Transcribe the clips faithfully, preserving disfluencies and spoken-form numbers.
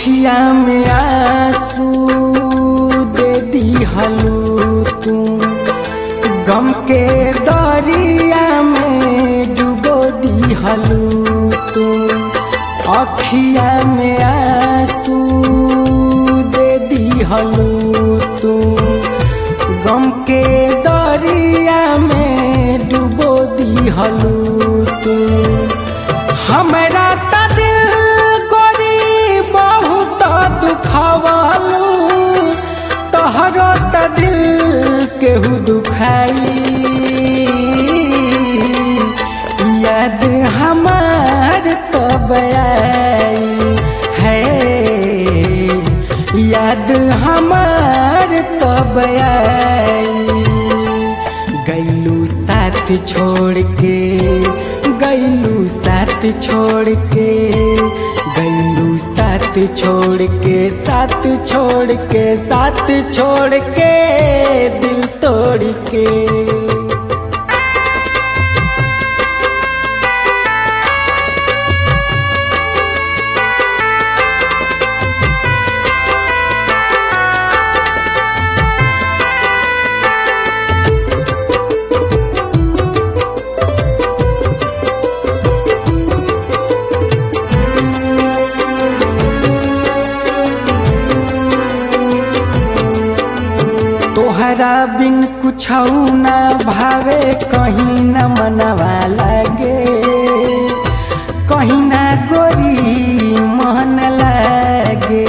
अखिया में आंसू दे दिहलू तू, गम के दरिया में डुबो दिहलू तू। अखिया में आंसू दे दिहलू तू, गम के दरिया में डुबो दिहलू तू। हमरा त दिल गोरी बहुत दुखवालू, तोहरो त दिल केहू दुखाई। याद हमार तब आई है, याद हमार तब आई। गैलू साथ छोड़ के, गैलू साथ छोड़ के, गैलू साथ छोड़ के, साथ छोड़ के, साथ छोड़ के, दिल तोड़ के। तोहरा बिन कुछौ ना भावे, कहीं न मनवा लागे, कहीं ना गोरी मन लागे।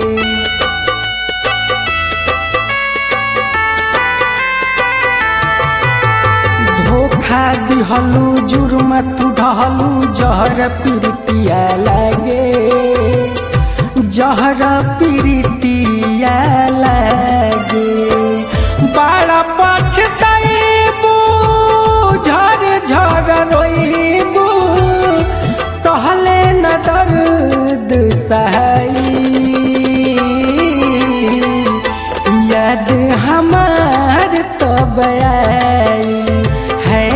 धोखा दिहलू जुर्म तू ढहलू, जहर पीरितिया लागे, जहर पीरितिया लागे। बड़ा पछताइबू, झर झर रोइबू, सहले न दर्द सहाई। याद हमार तब आई है,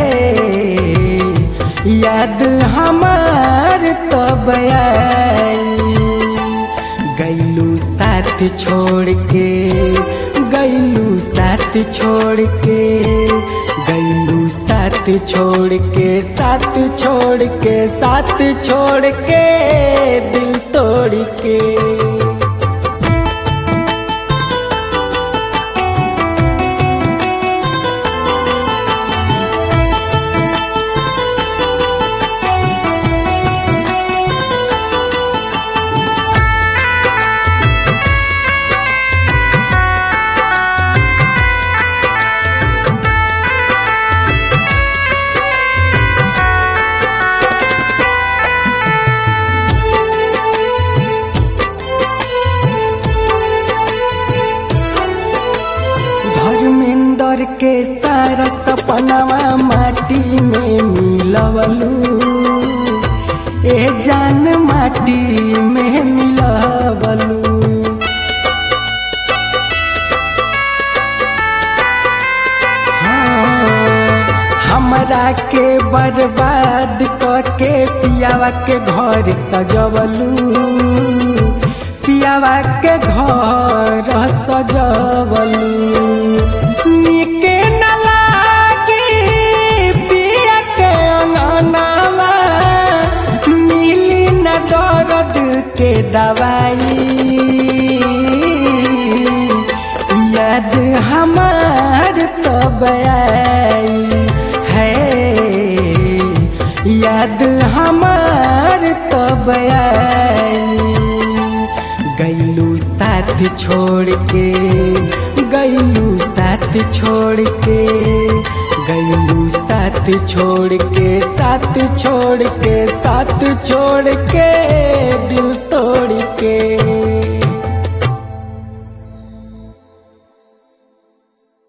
याद हमार तब आई। गैलू साथ छोड़ के, गैलू साथ छोड़ के, गैलू साथ छोड़ के, साथ छोड़ के, साथ छोड़ के, दिल तोड़ के। धर्मेंद्र के सारा सपनावा माटी में मिलवलू, ए जान माटी में मिलवलू। हाँ, हमरा के बर्बाद करके पियावा के घर सजवलू, पियावा के घर सजवलू। निके न लागी पिया के अंगनावा, मिली न दर्द के दवाई। याद हमार तब आई है, याद हमार तब आई। गैलू साथ छोड़ के, गैलू साथ छोड़ के, गैलू साथ छोड़ के, साथ छोड़ के, साथ छोड़ के, दिल तोड़ के।